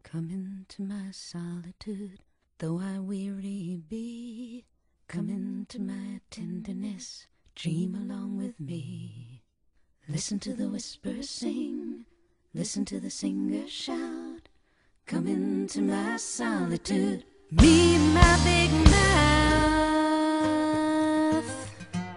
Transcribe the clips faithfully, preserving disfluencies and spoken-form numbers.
Come into my solitude, though I weary be. Come into my tenderness, dream along with me. Listen to the whispers sing, listen to the singers shout. Come into my solitude, me and my big mouth.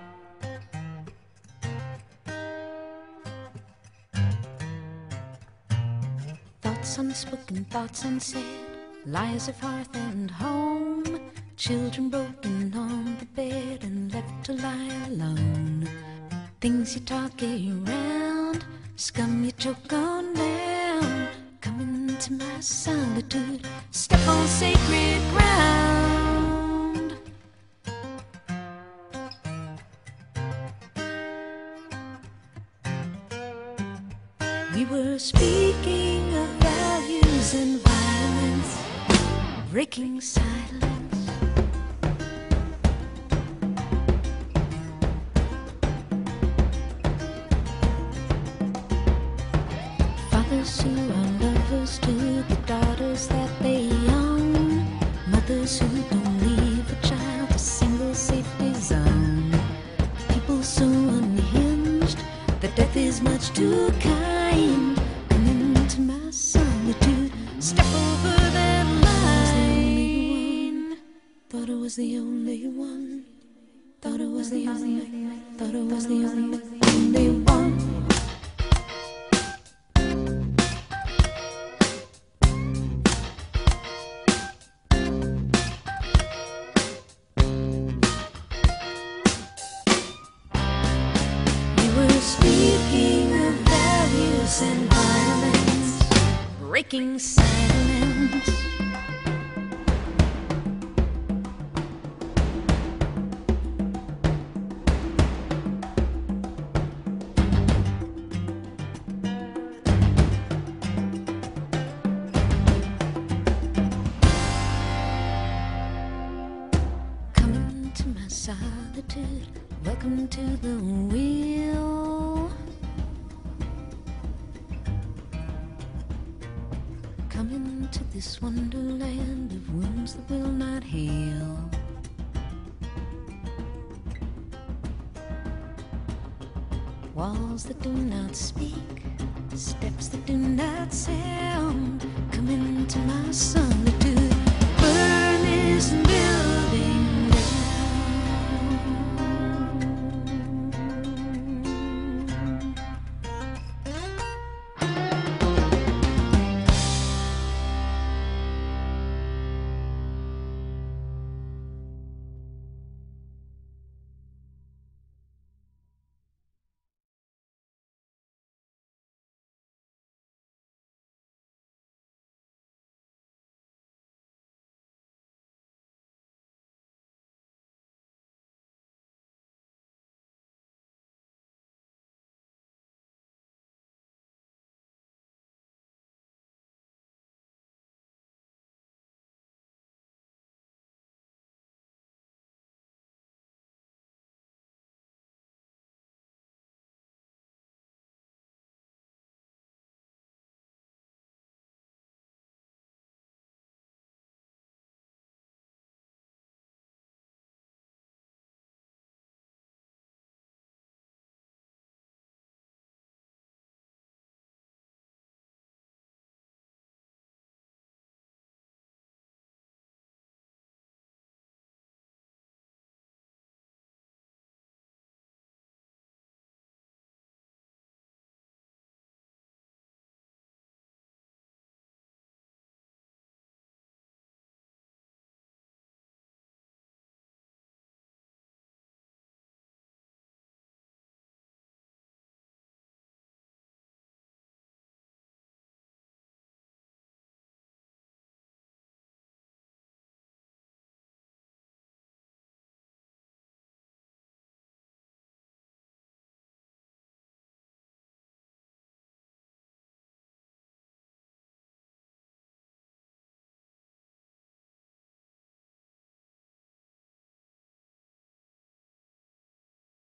Thoughts unspoken, thoughts unsaid, lies of hearth and home. Children broken on the bed and left to lie alone. Things you talk around, scum you choke on down. Come into my solitude, step on sacred ground. We were speaking of values and violence, breaking silence. Fathers who are lovers to the daughters that they own. Mothers who don't leave a child a single safety zone. People so unhinged that death is much too kind. Come into my solitude, step over that line. Thought I was the only one. Thought I was the only. Thought I was the only, only one. Speaking of values and violence, breaking silence. Come into my solitude, welcome to the wheel. Come into this wonderland of wounds that will not heal. Walls that do not speak, steps that do not sound. Come into my soul.